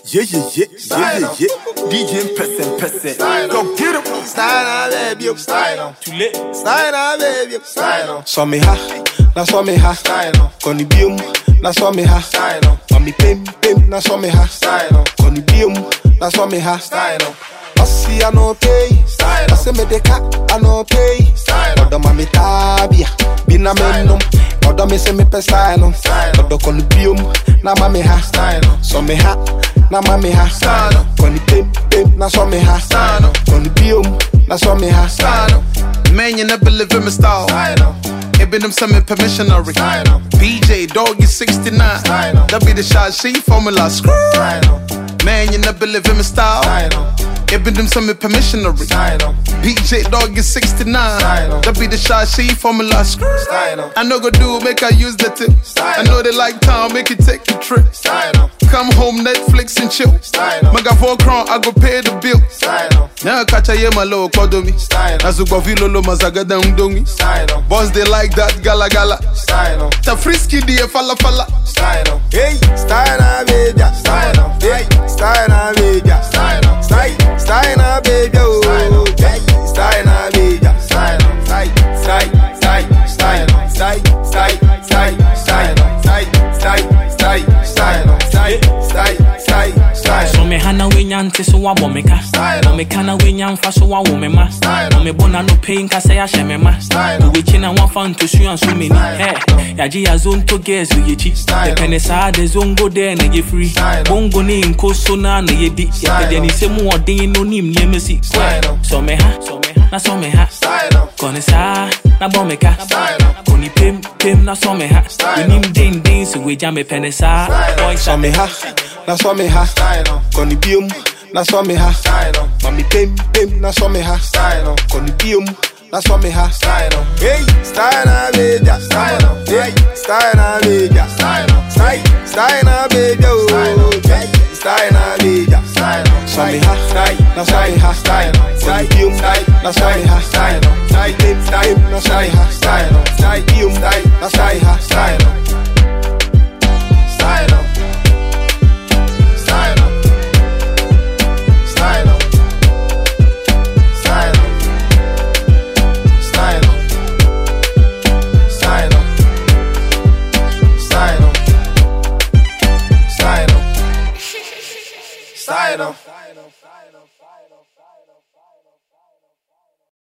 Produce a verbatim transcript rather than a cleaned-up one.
Yeah, yeah, yeah, yeah, yeah, yeah. D J person, person. Go get him. Style baby, style. Too late. Style baby, style. So me ha, na so me ha. Style. Koni biom, na so me ha. Style. Mami pim pim, na so me ha. Style. Koni biom, na so me ha. Style. Asi I no pay. Style. Ase me deka I no pay. Style. Odo mami tabia, bina menum. Odo me se me pe style. Odo koni biom, na mami ha. Style. So me ha, na mami ha. Style. Koni pim pim, na so me ha. Style. Koni biom, na so me ha. Style. Man, you never live in my style. Style. It been them some permissionary. Style. B J, dog, you sixty-nine. Style. That be the shot, she formula. Screw. Style. Man, you never live in my style. Style. It been them some permissionary. Style. B J, dog, you sixty-nine. Style. That be the shot, she formula. Screw. Style. I know go do, make I use the tip. Style. I know they like town, make it take a trip. Style. Come home, Netflix and chill. Style. Maga four crown, I go pay the bill. Style. Now catch a yema low kodomi. Style. Nazuko vilo lo mazaga downdomi. Style. Boss they like that gala gala. Style. Ta frisky die fala fala. Style. Hey, style baby. Style. Hey, style baby. Style. Style, style baby. Oh, hey, style baby. Style. Style, style, style, style, style, style, style, style, style, style, style, style, style, style, style. So me hana we nyante so wa bomeka. No me kana we nyamfa so wa wo me ma. No me bona no pain ka say ahye me ma. We china one fan to su and so many. Hey, ya ji ya zone to guess we chi. The penesa de zone go there na ye free. Bongo ni nko so na na ye di. Ya de ni se mu odin no nim ni mesi. So me ha, so me ha, na so me ha. Kone sa na bomeka. Koni pim pim na so me ha. We nim din din so we jam me penesa. Boy So me ha, na so me ha. Koni biom, na so me ha. Mami pim pim, na so me ha. Koni biom, na so me ha. Hey, style baby. Hey, style baby. Style, style baby. Oh, hey, style baby. So me ha, na so me ha. Koni biom, na so me ha. Pim pim, na so me ha.